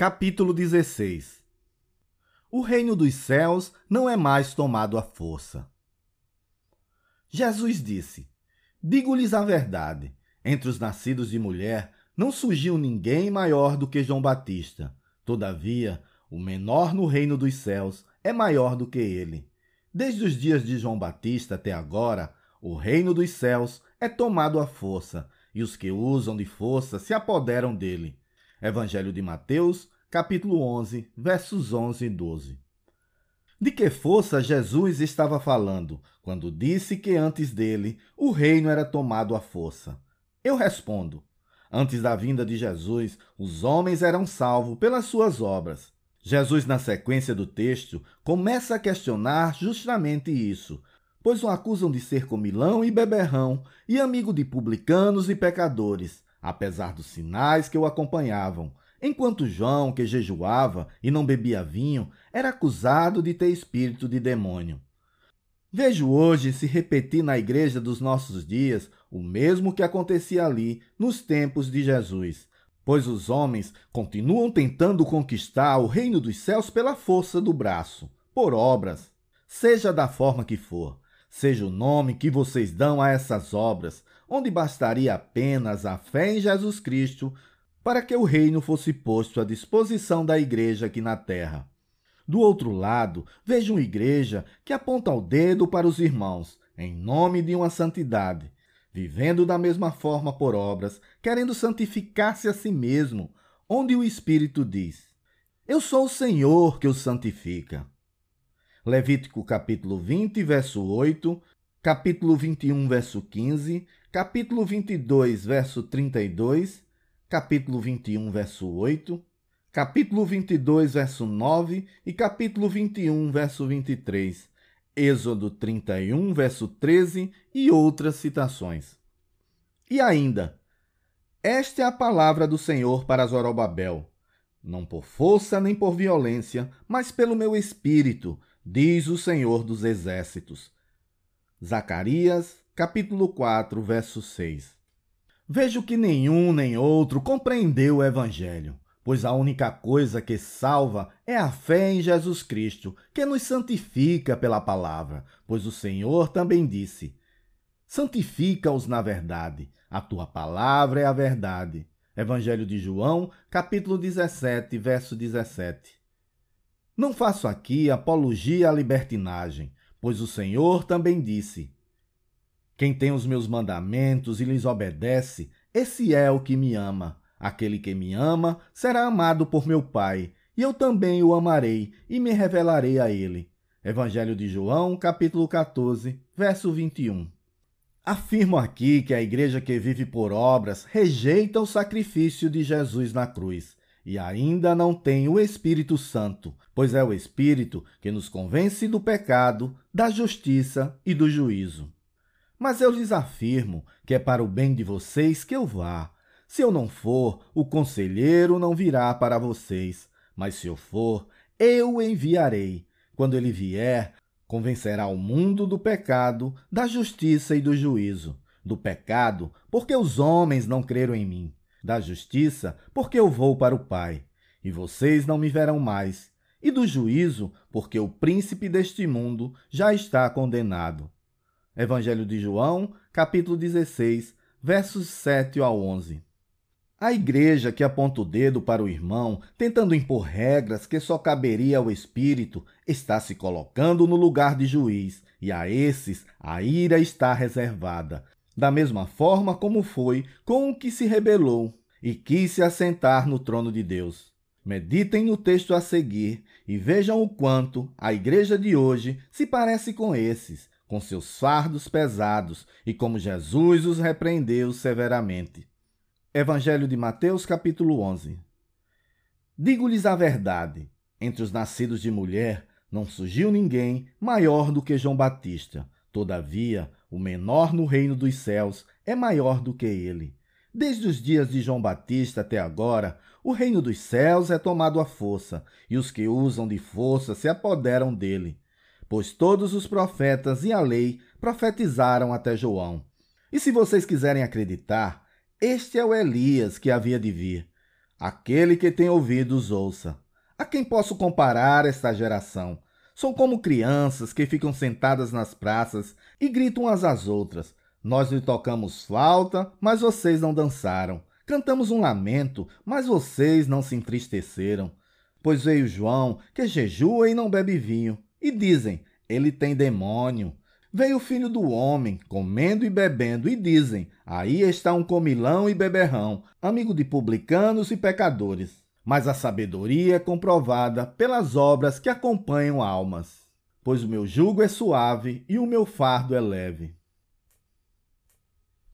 Capítulo 16. O reino dos céus não é mais tomado à força. Jesus disse: Digo-lhes a verdade, entre os nascidos de mulher não surgiu ninguém maior do que João Batista. Todavia, o menor no reino dos céus é maior do que ele. Desde os dias de João Batista até agora, o reino dos céus é tomado à força, e os que usam de força se apoderam dele. Evangelho de Mateus, capítulo 11, versos 11 e 12. De que força Jesus estava falando quando disse que antes dele o reino era tomado à força? Eu respondo: antes da vinda de Jesus, os homens eram salvos pelas suas obras. Jesus, na sequência do texto, começa a questionar justamente isso, pois o acusam de ser comilão e beberrão e amigo de publicanos e pecadores, apesar dos sinais que o acompanhavam, enquanto João, que jejuava e não bebia vinho, era acusado de ter espírito de demônio. Vejo hoje se repetir na igreja dos nossos dias o mesmo que acontecia ali nos tempos de Jesus, pois os homens continuam tentando conquistar o reino dos céus pela força do braço, por obras, seja da forma que for. Seja o nome que vocês dão a essas obras, onde bastaria apenas a fé em Jesus Cristo para que o reino fosse posto à disposição da igreja aqui na terra. Do outro lado, vejo uma igreja que aponta o dedo para os irmãos, em nome de uma santidade, vivendo da mesma forma por obras, querendo santificar-se a si mesmo, onde o Espírito diz: Eu sou o Senhor que os santifica. Levítico capítulo 20, verso 8, capítulo 21, verso 15, capítulo 22, verso 32, capítulo 21, verso 8, capítulo 22, verso 9 e capítulo 21, verso 23, Êxodo 31, verso 13 e outras citações. E ainda, esta é a palavra do Senhor para Zorobabel: não por força nem por violência, mas pelo meu espírito, diz o Senhor dos Exércitos. Zacarias, capítulo 4, verso 6. Vejo que nenhum nem outro compreendeu o Evangelho, pois a única coisa que salva é a fé em Jesus Cristo, que nos santifica pela palavra, pois o Senhor também disse: santifica-os na verdade, a tua palavra é a verdade. Evangelho de João, capítulo 17, verso 17. Não faço aqui apologia à libertinagem, pois o Senhor também disse: quem tem os meus mandamentos e lhes obedece, esse é o que me ama. Aquele que me ama será amado por meu Pai, e eu também o amarei e me revelarei a ele. Evangelho de João, capítulo 14, verso 21. Afirmo aqui que a igreja que vive por obras rejeita o sacrifício de Jesus na cruz e ainda não tem o Espírito Santo, pois é o Espírito que nos convence do pecado, da justiça e do juízo. Mas eu lhes afirmo que é para o bem de vocês que eu vá. Se eu não for, o conselheiro não virá para vocês, mas se eu for, eu o enviarei. Quando ele vier, convencerá o mundo do pecado, da justiça e do juízo. Do pecado, porque os homens não creram em mim. Da justiça, porque eu vou para o Pai, e vocês não me verão mais. E do juízo, porque o príncipe deste mundo já está condenado. Evangelho de João, capítulo 16, versos 7 ao 11. A igreja que aponta o dedo para o irmão, tentando impor regras que só caberia ao Espírito, está se colocando no lugar de juiz, e a esses a ira está reservada, da mesma forma como foi com o que se rebelou e quis se assentar no trono de Deus. Meditem no texto a seguir e vejam o quanto a igreja de hoje se parece com esses, com seus fardos pesados, e como Jesus os repreendeu severamente. Evangelho de Mateus, capítulo 11. Digo-lhes a verdade, entre os nascidos de mulher não surgiu ninguém maior do que João Batista. Todavia, o menor no reino dos céus é maior do que ele. Desde os dias de João Batista até agora, o reino dos céus é tomado à força, e os que usam de força se apoderam dele. Pois todos os profetas e a lei profetizaram até João. E se vocês quiserem acreditar, este é o Elias que havia de vir. Aquele que tem ouvidos, ouça. A quem posso comparar esta geração? São como crianças que ficam sentadas nas praças e gritam umas às outras. Nós lhe tocamos flauta, mas vocês não dançaram. Cantamos um lamento, mas vocês não se entristeceram. Pois veio João, que jejua e não bebe vinho, e dizem, ele tem demônio. Veio o Filho do Homem, comendo e bebendo, e dizem, aí está um comilão e beberrão, amigo de publicanos e pecadores. Mas a sabedoria é comprovada pelas obras que acompanham almas. Pois o meu jugo é suave e o meu fardo é leve.